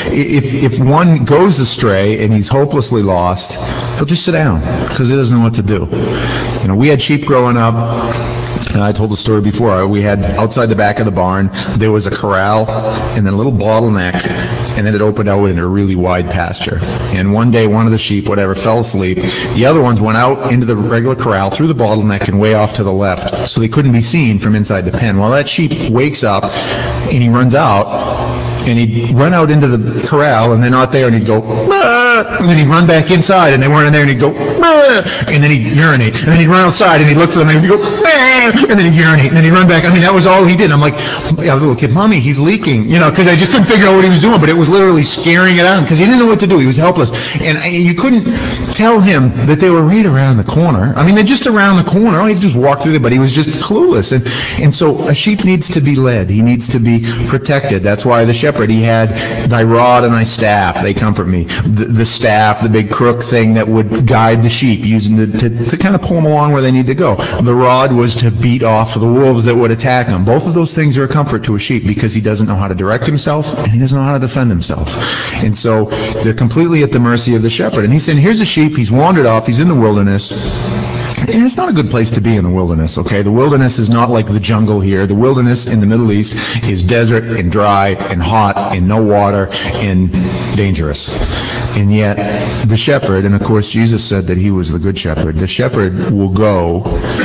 If one goes astray and he's hopelessly lost, he'll just sit down, because he doesn't know what to do. We had sheep growing up. And I told the story before. We had outside the back of the barn, there was a corral and then a little bottleneck, and then it opened out into a really wide pasture. And one day, one of the sheep, fell asleep. The other ones went out into the regular corral, through the bottleneck, and way off to the left, so they couldn't be seen from inside the pen. Well, that sheep wakes up, and he runs out, and he'd run out into the corral, and they're not there, and he'd go, "Ah!" And then he'd run back inside, and they weren't in there, and he'd go, "Ah!" And then he'd urinate, and then he'd run outside, and he'd look for them, and he'd go, "Ah!" And then he'd urinate, and then he'd run back. I mean, that was all he did. I'm like, I was a little kid, "Mommy, he's leaking," because I just couldn't figure out what he was doing, but it was literally scaring it out, because he didn't know what to do. He was helpless, and you couldn't tell him that they were right around the corner. I mean, they're just around the corner. All he had to do was walk through there, but he was just clueless. And so a sheep needs to be led. He needs to be protected. That's why the shepherd, he had thy rod and thy staff, they comfort me. The staff, the big crook thing that would guide the sheep, using to kind of pull them along where they need to go. The rod was to beat off the wolves that would attack him. Both of those things are a comfort to a sheep, because he doesn't know how to direct himself and he doesn't know how to defend himself. And so they're completely at the mercy of the shepherd. And he's saying, here's a sheep, he's wandered off, he's in the wilderness. And it's not a good place to be in the wilderness, okay? The wilderness is not like the jungle here. The wilderness in the Middle East is desert and dry and hot and no water and dangerous. And yet, the shepherd, and of course Jesus said that he was the good shepherd, the shepherd will go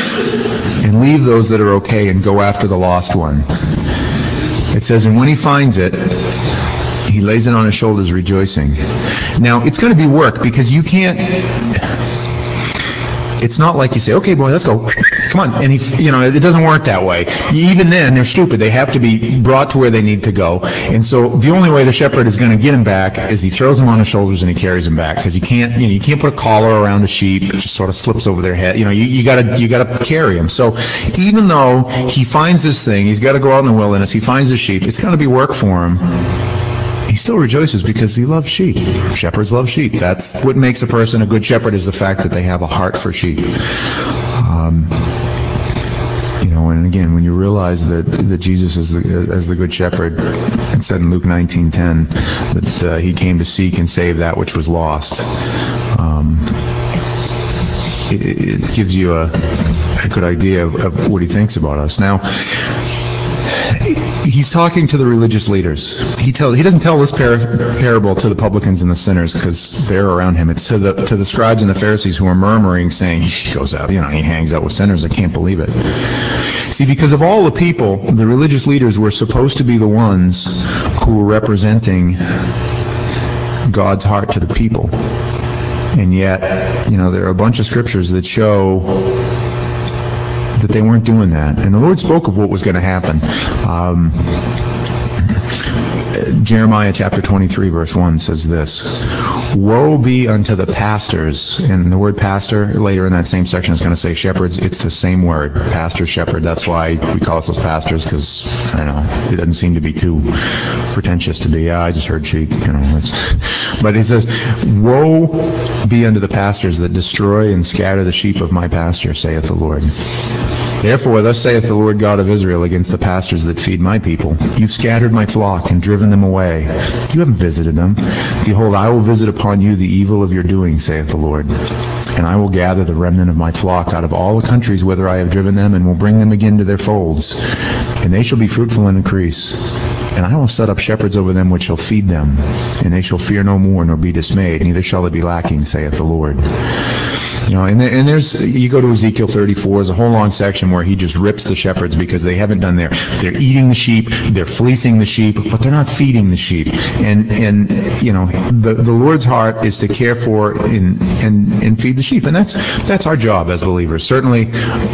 and leave those that are okay and go after the lost one. It says, and when he finds it, he lays it on his shoulders rejoicing. Now, it's going to be work, because you can't... It's not like you say, "Okay, boy, let's go. Come on." And it doesn't work that way. Even then, they're stupid. They have to be brought to where they need to go. And so the only way the shepherd is going to get him back is he throws him on his shoulders and he carries him back, because you can't put a collar around a sheep. It just sort of slips over their head. You gotta carry him. So even though he finds this thing, he's got to go out in the wilderness. He finds his sheep. It's going to be work for him. He still rejoices because he loves sheep. Shepherds love sheep. That's what makes a person a good shepherd, is the fact that they have a heart for sheep. And again, when you realize that Jesus is the good shepherd, it said in Luke 19:10 that he came to seek and save that which was lost. it gives you a good idea of what he thinks about us. Now, he's talking to the religious leaders. He doesn't tell this parable to the publicans and the sinners because they're around him. It's to the scribes and the Pharisees who are murmuring, saying, he goes out, he hangs out with sinners. I can't believe it. See, because of all the people, the religious leaders were supposed to be the ones who were representing God's heart to the people. And yet, there are a bunch of scriptures that show that they weren't doing that. And the Lord spoke of what was going to happen. Jeremiah chapter 23 verse 1 says this, "Woe be unto the pastors," and the word pastor later in that same section is going to say shepherds. It's the same word, pastor, shepherd. That's why we call ourselves pastors, because, I don't know, it doesn't seem to be too pretentious to be, I just heard sheep, But he says, "Woe be unto the pastors that destroy and scatter the sheep of my pasture, saith the Lord. Therefore, thus saith the Lord God of Israel against the pastors that feed my people, you've scattered my flock and driven them away. You haven't visited them. Behold, I will visit upon you the evil of your doing, saith the Lord. And I will gather the remnant of my flock out of all the countries whither I have driven them, and will bring them again to their folds. And they shall be fruitful and increase. And I will set up shepherds over them which shall feed them. And they shall fear no more, nor be dismayed, neither shall they be lacking, saith the Lord." And there's, you go to Ezekiel 34, there's a whole long section where he just rips the shepherds because they haven't done they're eating the sheep, they're fleecing the sheep, but they're not feeding the sheep. And the Lord's heart is to care for and feed the sheep. And that's our job as believers. Certainly,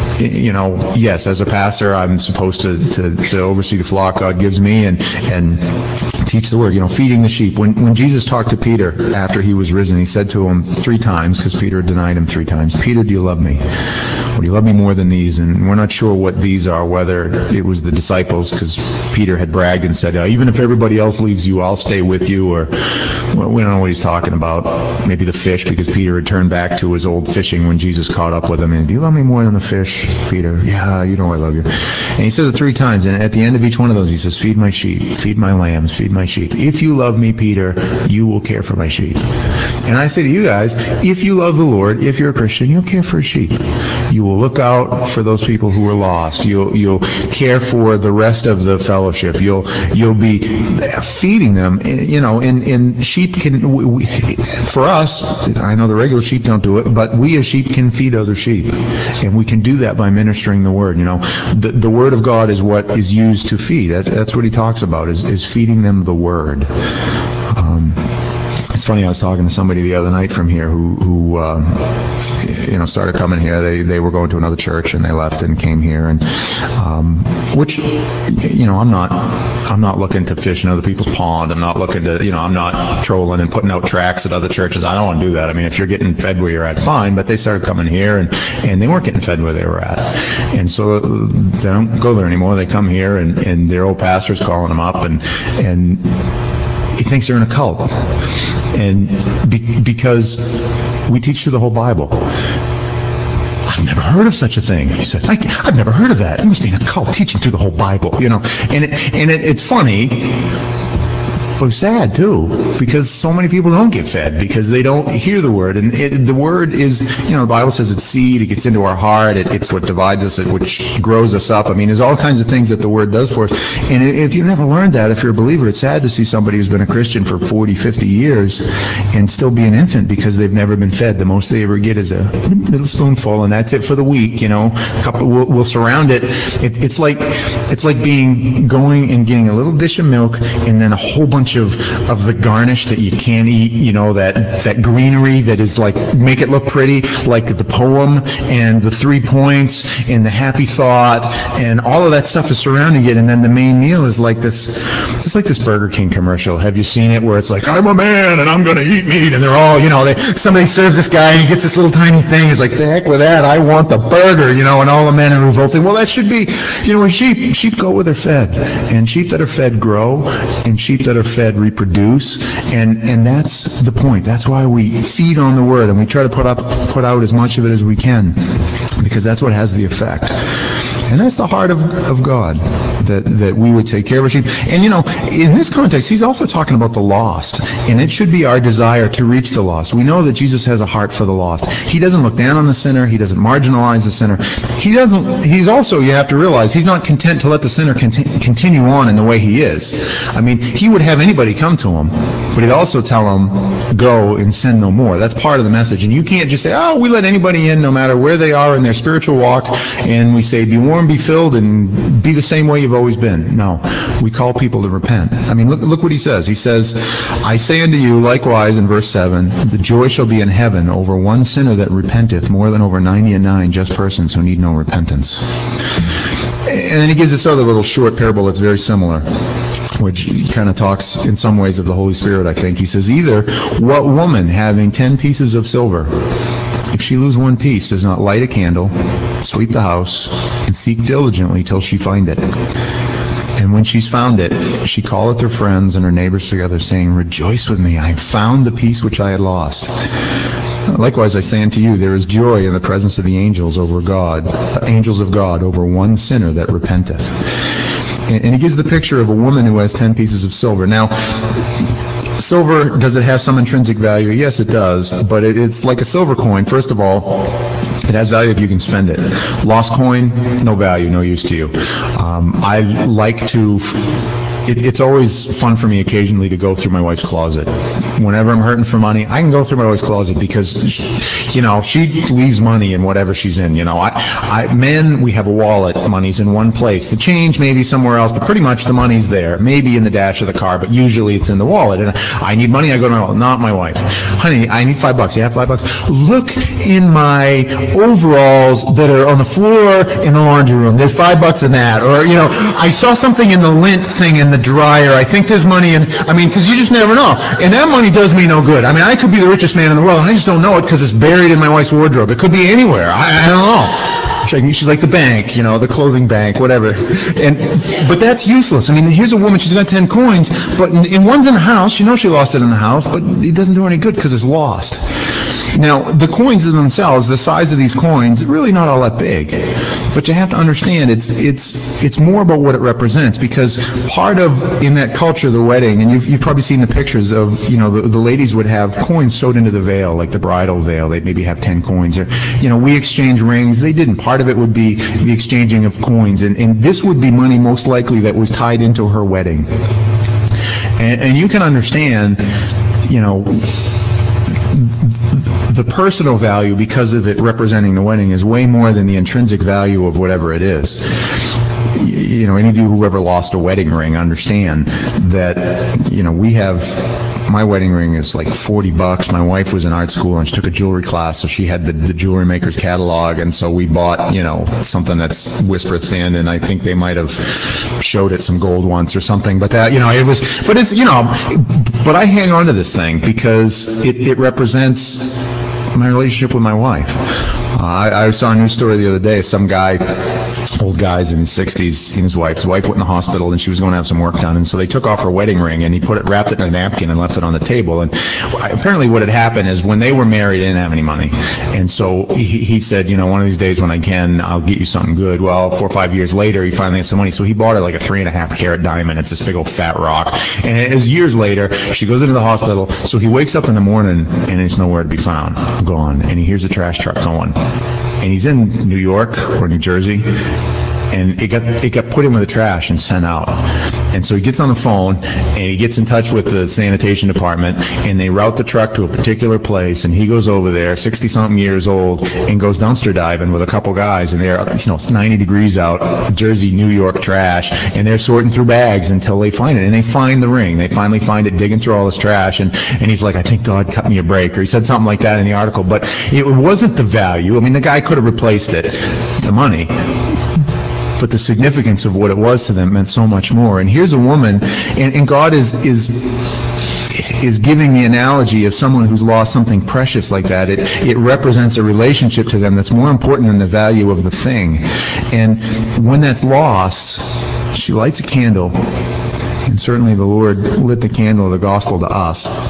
yes, as a pastor, I'm supposed to oversee the flock God gives me and teach the word, feeding the sheep. When Jesus talked to Peter after he was risen, he said to him 3 times, because Peter denied him 3 times, "Peter, do you love me? Or do you love me more than these?" And we're not sure what these are, whether it was the disciples, because Peter had bragged and said, "Even if everybody else leaves you, I'll stay with you," or we don't know what he's talking about. Maybe the fish, because Peter had turned back to his old fishing when Jesus caught up with him. And, "Do you love me more than the fish, Peter?" "Yeah, I love you." And he says it 3 times, and at the end of each one of those, he says, "Feed my sheep, feed my lambs, feed my sheep. If you love me, Peter, you will care for my sheep." And I say to you guys, if you love the Lord, if you're a Christian, you'll care for his sheep. You will look out for those people who are lost. You'll care for the rest of the fellowship. You'll be feeding them. And sheep can, for us, I know the regular sheep don't do it, but we as sheep can feed other sheep, and we can do that by ministering the word. The word of God is what is used to feed. That's what he talks about, is feeding them the word. It's funny, I was talking to somebody the other night from here who started coming here. They were going to another church and they left and came here, and which I'm not looking to fish in other people's pond. I'm not looking to I'm not trolling and putting out tracts at other churches. I don't want to do that. I mean, if you're getting fed where you're at, fine. But they started coming here and they weren't getting fed where they were at, and so they don't go there anymore. They come here and their old pastor's calling them up and he thinks they're in a cult. And because we teach through the whole Bible. "I've never heard of such a thing." He said, "I've never heard of that. It must be in a cult teaching through the whole Bible." And it's funny, but it's sad too, because so many people don't get fed because they don't hear the word. And the word is, the Bible says it's seed. It gets into our heart. It's what divides us, which grows us up. I mean, there's all kinds of things that the word does for us. And if you've never learned that, if you're a believer, it's sad to see somebody who's been a Christian for 40, 50 years and still be an infant because they've never been fed. The most they ever get is a little spoonful, and that's it for the week. We'll surround it. It's like going and getting a little dish of milk and then a whole bunch of the garnish that you can't eat, that greenery that is like, make it look pretty, like the poem and the 3 points and the happy thought, and all of that stuff is surrounding it. And then the main meal is like this, it's like this Burger King commercial. Have you seen it where it's like, "I'm a man and I'm going to eat meat," and they're all, somebody serves this guy and he gets this little tiny thing. It's like, "The heck with that, I want the burger," and all the men are revolting. Well, that should be, sheep go where they're fed, and sheep that are fed grow, and sheep that are fed reproduce, and that's the point. That's why we feed on the word, and we try to put out as much of it as we can, because that's what has the effect. And that's the heart of God. that we would take care of our sheep. And in this context, he's also talking about the lost, and it should be our desire to reach the lost. We know that Jesus has a heart for the lost. He doesn't look down on the sinner. He doesn't marginalize the sinner. He's also, you have to realize, he's not content to let the sinner continue on in the way he is. I mean, he would have anybody come to him, but he'd also tell them, go and sin no more. That's part of the message. And you can't just say, oh, we let anybody in no matter where they are in their spiritual walk, and we say, be warm, be filled, and be the same way you've always been. No. We call people to repent. I mean, look what he says. He says, I say unto you, likewise, in verse 7, the joy shall be in heaven over one sinner that repenteth more than over 99 just persons who need no repentance. And then he gives this other little short parable that's very similar, which kind of talks in some ways of the Holy Spirit, I think. He says, either what woman having 10 pieces of silver, if she lose one piece, does not light a candle, sweep the house, and seek diligently till she find it? And when she's found it, she calleth her friends and her neighbors together, saying, rejoice with me, I have found the piece which I had lost. Likewise, I say unto you, there is joy in the presence of the angels of God, over one sinner that repenteth. And he gives the picture of a woman who has 10 pieces of silver. Now, silver, does it have some intrinsic value? Yes, it does. But it's like a silver coin. First of all, it has value if you can spend it. Lost coin, no value, no use to you. I like to... It's always fun for me occasionally to go through my wife's closet. Whenever I'm hurting for money, I can go through my wife's closet because, she leaves money in whatever she's in. Men, we have a wallet. Money's in one place. The change maybe somewhere else, but pretty much the money's there. Maybe in the dash of the car, but usually it's in the wallet. And I need money, I go to my wallet. Not my wife. Honey, I need $5. You have $5? Look in my overalls that are on the floor in the laundry room. There's $5 in that. Or, I saw something in the lint thing in the dryer. I think there's money in, because you just never know. And that money does me no good. I could be the richest man in the world, and I just don't know it because it's buried in my wife's wardrobe. It could be anywhere. I don't know. She's like the bank, the clothing bank, whatever. But that's useless. Here's a woman, she's got 10 coins, but one's in the house. She knows she lost it in the house, but it doesn't do any good because it's lost. Now, the coins themselves, the size of these coins, really not all that big. But you have to understand, it's more about what it represents, because part of, in that culture, the wedding, and you've probably seen the pictures of, the ladies would have coins sewed into the veil, like the bridal veil. They'd maybe have 10 coins. Or, we exchange rings. They didn't. Part of it would be the exchanging of coins. And this would be money most likely that was tied into her wedding. And you can understand, the personal value, because of it representing the wedding, is way more than the intrinsic value of whatever it is. Any of you who ever lost a wedding ring understand that, we have, my wedding ring is like $40. My wife was in art school and she took a jewelry class, so she had the jewelry maker's catalog, and so we bought, something that's whisper thin, and I think they might have showed it some gold once or something, but that, but I hang on to this thing because it represents my relationship with my wife. I saw a news story the other day. Some guy, old guy's in his 60s, and his wife went in the hospital, and she was going to have some work done, and so they took off her wedding ring, and he wrapped it in a napkin and left it on the table. And apparently what had happened is when they were married, they didn't have any money. And so he said, one of these days when I can, I'll get you something good. Well, 4 or 5 years later, he finally had some money, so he bought her like a 3.5 carat diamond. It's this big old fat rock. And it was years later, she goes into the hospital, so he wakes up in the morning, and it's nowhere to be found. Gone. And he hears a trash truck going. And he's in New York or New Jersey, and it got put in with the trash and sent out. And so he gets on the phone, and he gets in touch with the sanitation department, and they route the truck to a particular place, and he goes over there, 60-something years old, and goes dumpster diving with a couple guys, and they're, it's 90 degrees out, Jersey, New York trash, and they're sorting through bags until they find it, and they find the ring. They finally find it digging through all this trash, and he's like, I think God cut me a break, or he said something like that in the article, but it wasn't the value. The guy could have replaced it, the money. But the significance of what it was to them meant so much more. And here's a woman, and God is giving the analogy of someone who's lost something precious like that. It represents a relationship to them that's more important than the value of the thing. And when that's lost, she lights a candle, and certainly the Lord lit the candle of the gospel to us.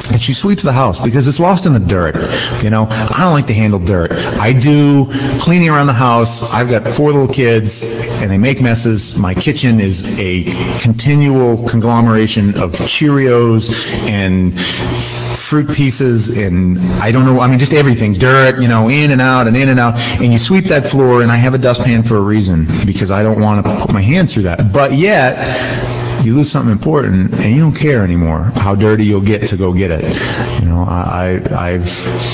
And she sweeps the house because it's lost in the dirt. You know, I don't like to handle dirt. I do cleaning around the house. I've got 4 little kids and they make messes. My kitchen is a continual conglomeration of Cheerios and fruit pieces and I don't know, I mean just everything, dirt, you know, in and out and in and out. And you sweep that floor, and I have a dustpan for a reason because I don't want to put my hands through that. But yet, you lose something important and you don't care anymore how dirty you'll get to go get it. You know, I've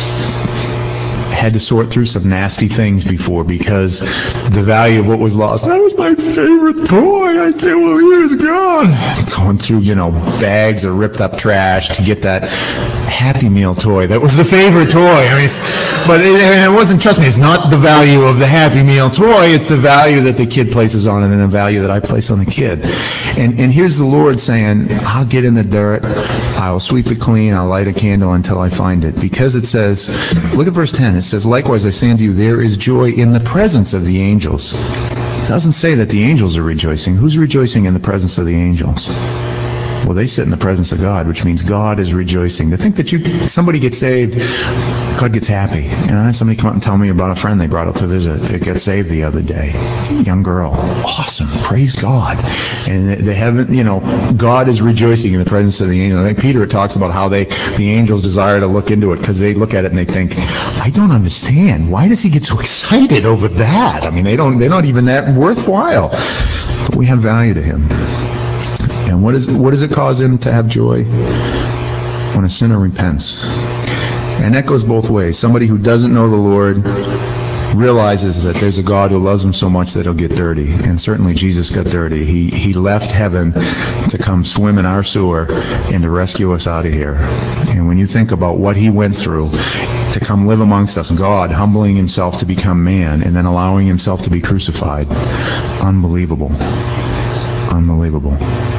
had to sort through some nasty things before because the value of what was lost. That was my favorite toy. I can't believe it's gone. Going through, you know, bags of ripped up trash to get that Happy Meal toy. That was the favorite toy. I mean, but it wasn't, trust me, it's not the value of the Happy Meal toy. It's the value that the kid places on it and the value that I place on the kid. And here's the Lord saying, I'll get in the dirt. I'll sweep it clean. I'll light a candle until I find it. Because it says, look at verse 10. It says, likewise I say unto you, there is joy in the presence of the angels. It doesn't say that the angels are rejoicing. Who's rejoicing in the presence of the angels? Well, they sit in the presence of God, which means God is rejoicing. To think that somebody gets saved, God gets happy. And I had somebody come up and tell me about a friend they brought up to visit that got saved the other day. Young girl. Awesome. Praise God. And they haven't, you know, God is rejoicing in the presence of the angels. I think Peter talks about how the angels desire to look into it because they look at it and they think, I don't understand. Why does he get so excited over that? I mean, they're not even that worthwhile. But we have value to him. And what does it cause him to have joy? When a sinner repents. And that goes both ways. Somebody who doesn't know the Lord realizes that there's a God who loves him so much that he'll get dirty. And certainly Jesus got dirty. He left heaven to come swim in our sewer and to rescue us out of here. And when you think about what he went through to come live amongst us, God humbling himself to become man and then allowing himself to be crucified, unbelievable. Unbelievable.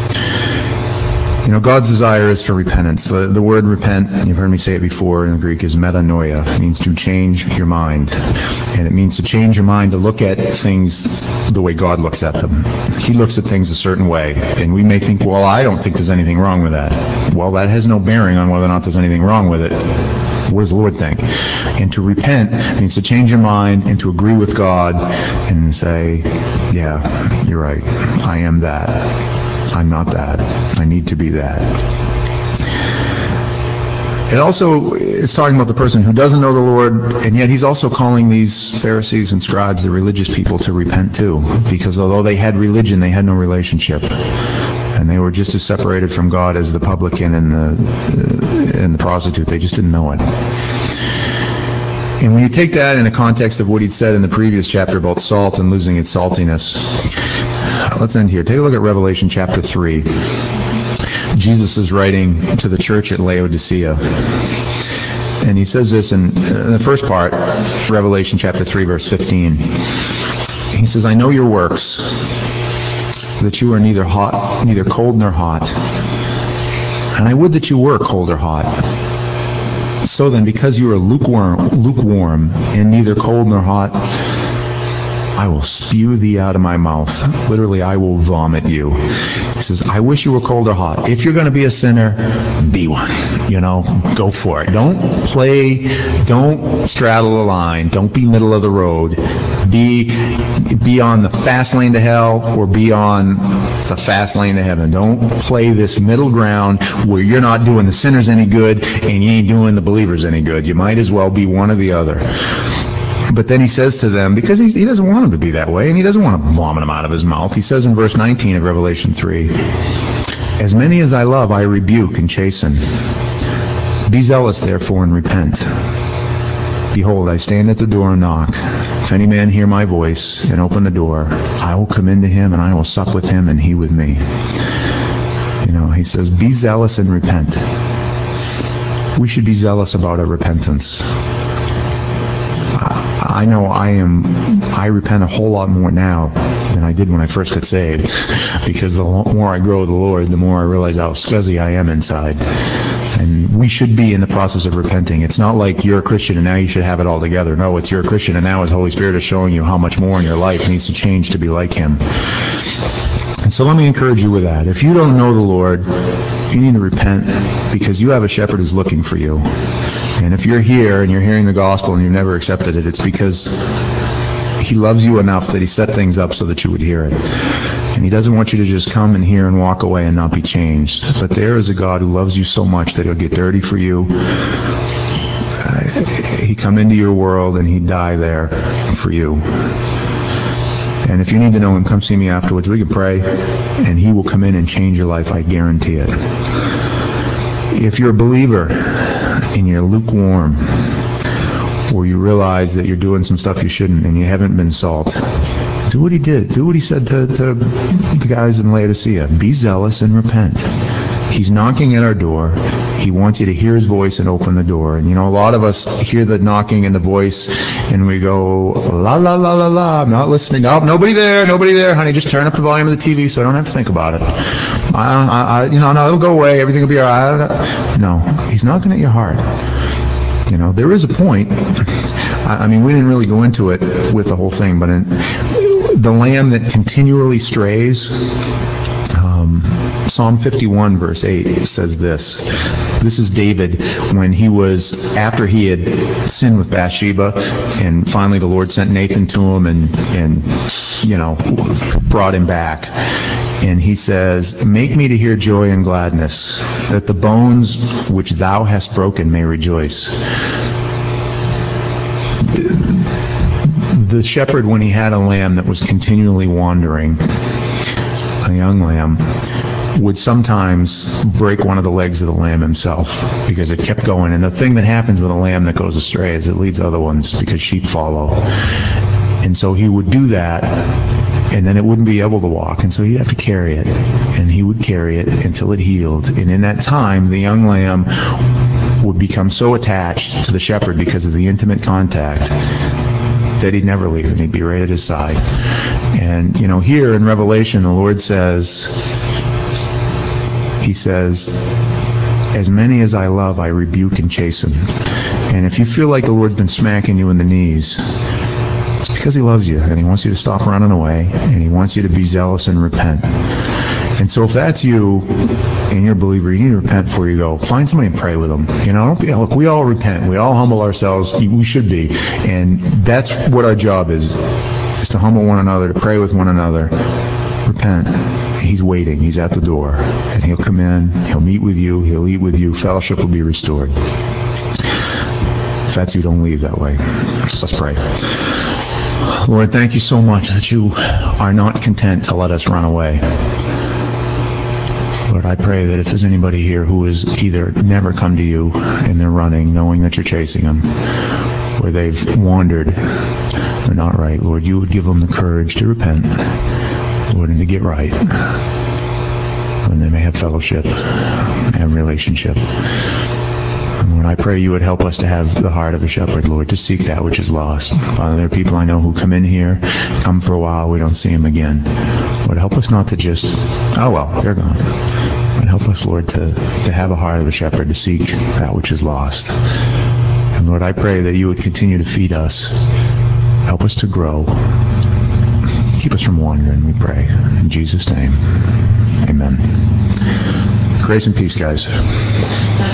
You know, God's desire is for repentance. The word repent, you've heard me say it before in the Greek, is metanoia. It means to change your mind. And it means to change your mind to look at things the way God looks at them. He looks at things a certain way. And we may think, well, I don't think there's anything wrong with that. Well, that has no bearing on whether or not there's anything wrong with it. What does the Lord think? And to repent means to change your mind and to agree with God and say, yeah, you're right. I am that. I'm not that. I need to be that. It also is talking about the person who doesn't know the Lord, and yet he's also calling these Pharisees and scribes, the religious people, to repent too. Because although they had religion, they had no relationship. And they were just as separated from God as the publican and the prostitute. They just didn't know it. And when you take that in the context of what he'd said in the previous chapter about salt and losing its saltiness, let's end here. Take a look at Revelation chapter 3. Jesus is writing to the church at Laodicea. And he says this in the first part, Revelation chapter 3, verse 15. He says, I know your works, that you are neither cold nor hot. And I would that you were cold or hot. So then, because you are lukewarm and neither cold nor hot, I will spew thee out of my mouth. Literally, I will vomit you. He says, I wish you were cold or hot. If you're going to be a sinner, be one. You know, go for it. Don't straddle the line. Don't be middle of the road. Be on the fast lane to hell or be on the fast lane to heaven. Don't play this middle ground where you're not doing the sinners any good and you ain't doing the believers any good. You might as well be one or the other. But then he says to them, because he doesn't want them to be that way, and he doesn't want to vomit them out of his mouth, he says in verse 19 of Revelation 3, as many as I love, I rebuke and chasten. Be zealous, therefore, and repent. Behold, I stand at the door and knock. If any man hear my voice and open the door, I will come into him, and I will sup with him, and he with me. You know, he says, be zealous and repent. We should be zealous about our repentance. I know I repent a whole lot more now than I did when I first got saved, because the more I grow with the Lord, the more I realize how scuzzy I am inside. And we should be in the process of repenting. It's not like you're a Christian and now you should have it all together. No, it's you're a Christian and now His Holy Spirit is showing you how much more in your life needs to change to be like Him. And And so let me encourage you with that. If you don't know the Lord, you need to repent, because you have a shepherd who's looking for you. And if you're here and you're hearing the gospel and you've never accepted it, it's because he loves you enough that he set things up so that you would hear it. And he doesn't want you to just come and hear and walk away and not be changed. But there is a God who loves you so much that he'll get dirty for you. He'd come into your world and he'd die there for you. And if you need to know him, come see me afterwards. We can pray, and he will come in and change your life. I guarantee it. If you're a believer and you're lukewarm, or you realize that you're doing some stuff you shouldn't and you haven't been salt, do what he did. Do what he said to the guys in Laodicea. Be zealous and repent. He's knocking at our door. He wants you to hear his voice and open the door. And a lot of us hear the knocking and the voice, and we go, la, la, la, la, la, I'm not listening. Nope, nobody there, honey, just turn up the volume of the TV so I don't have to think about it. No, it'll go away, everything will be all right. No, he's knocking at your heart. There is a point. I mean, we didn't really go into it with the whole thing, but the lamb that continually strays, Psalm 51 verse 8 says this. This is David when after he had sinned with Bathsheba, and finally the Lord sent Nathan to him and brought him back. And he says, make me to hear joy and gladness, that the bones which thou hast broken may rejoice. The shepherd, when he had a lamb that was continually wandering, a young lamb, would sometimes break one of the legs of the lamb himself because it kept going. And the thing that happens with a lamb that goes astray is it leads other ones because sheep follow. And so he would do that, and then it wouldn't be able to walk, and so he'd have to carry it. And he would carry it until it healed. And in that time, the young lamb would become so attached to the shepherd because of the intimate contact that he'd never leave, and he'd be right at his side. And, here in Revelation, the Lord says, he says, as many as I love, I rebuke and chasten. And if you feel like the Lord's been smacking you in the knees, it's because he loves you, and he wants you to stop running away, and he wants you to be zealous and repent. And so if that's you and you're a believer, you need to repent before you go. Find somebody and pray with them. Look, we all repent. We all humble ourselves. We should be. And that's what our job is to humble one another, to pray with one another. Repent. He's waiting. He's at the door. And he'll come in. He'll meet with you. He'll eat with you. Fellowship will be restored. If that's you, don't leave that way. Let's pray. Lord, thank you so much that you are not content to let us run away. Lord, I pray that if there's anybody here who has either never come to you and they're running, knowing that you're chasing them, or they've wandered, they're not right, Lord, you would give them the courage to repent, Lord, and to get right. And they may have fellowship, have relationship. And Lord, I pray you would help us to have the heart of a shepherd, Lord, to seek that which is lost. Father, there are people I know who come in here, come for a while, we don't see them again. Lord, help us not to just, oh well, they're gone. But help us, Lord, to have a heart of a shepherd, to seek that which is lost. And Lord, I pray that you would continue to feed us. Help us to grow. Keep us from wandering, we pray. In Jesus' name, amen. Grace and peace, guys.